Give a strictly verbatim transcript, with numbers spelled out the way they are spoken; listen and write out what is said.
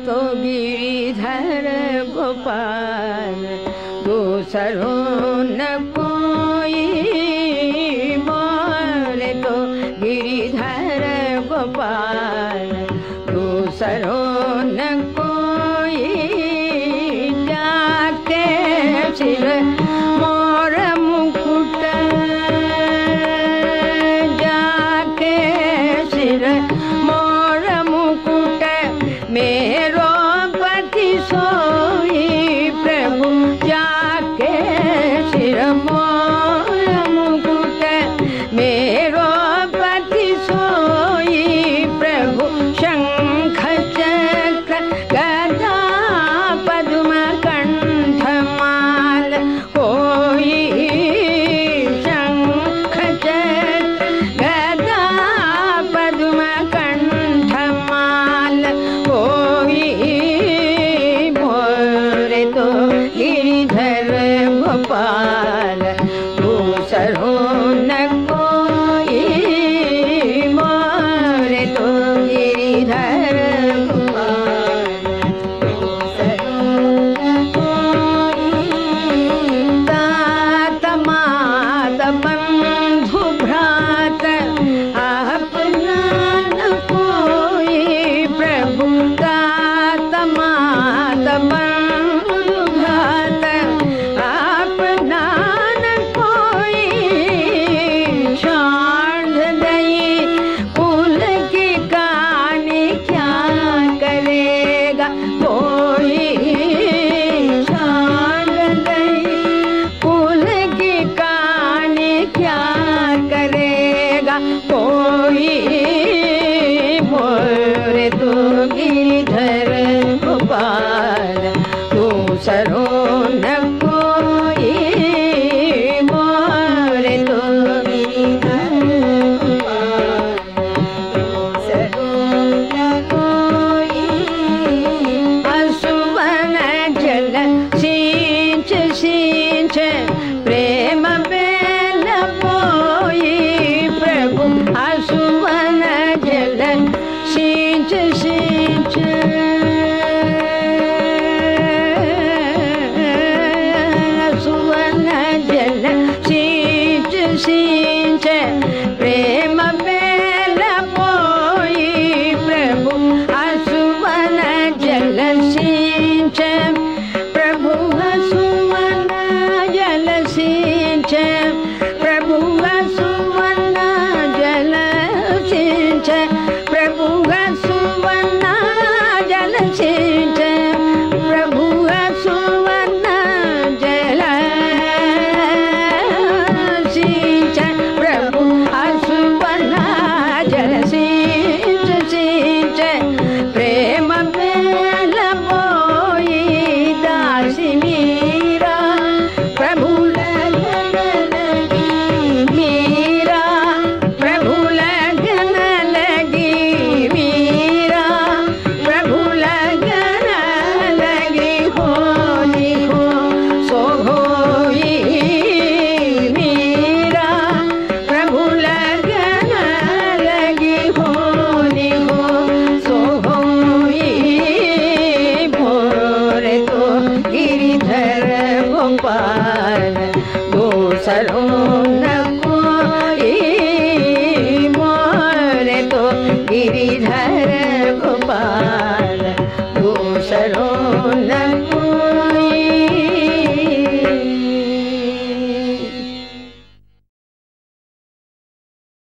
तो गिरिधर गोपाल, दूसरों न कोई मोरे तो गिरिधर गोपाल, दूसरों न कोई। जाके सिर मोर मुकुट, जाके सिर मोर मुकुट, मेरो पति सोई प्रभु। जाके सिर मोर मुकुट, मेरो पति सोई प्रभु। शंख चक्र गदा पद्म कंठ माल होई, शंख चक्र गदा पद्म कंठ माल होई। मोरे तो गिरिधर गोपाल, दूसरों न कोई मोरे तो गिरिधर गोपाल, दूसरों न कोई। तात मात बंधु भ्रात अपना न कोई प्रभु। तात मात बंधु भ्रात अपना न कोई। छांड दई कुल की कहानी क्या करेगा कोई। छांड दई कुल की कहानी क्या करेगा कोई। मोरे तो गिरिधर गोपाल, दूसरों न कोई। मोरे तो गिरिधर गोपाल, दूसरों न कोई। असुवन जल सींच सींच प्रेम बेल बोई प्रभु। असुवन जल सींच सींच, असुवन जल सींच सींच प्रेम बेल बोई प्रभु। असुवन जल सींच प्रभु, असुवन जल सींच प्रभु। असुवन जल सींच प्रभु। असुवन जल सींच प्रभु। असुवन जल सींच प्रभु। असुवन जल सींच सींच प्रेम बेल बोई। दासी मीरा प्रभु लगन लगी, मीरा प्रभु लगन लगी, मीरा प्रभु लगन लगी। होली हो सो होई, मीरा प्रभु लगन लगी। होली हो सो होई। मोरे तो गिरिधर गोपाल, दूसरों न कोई। मोरे तो गिरिधर गोपाल, दूसरों न कोई।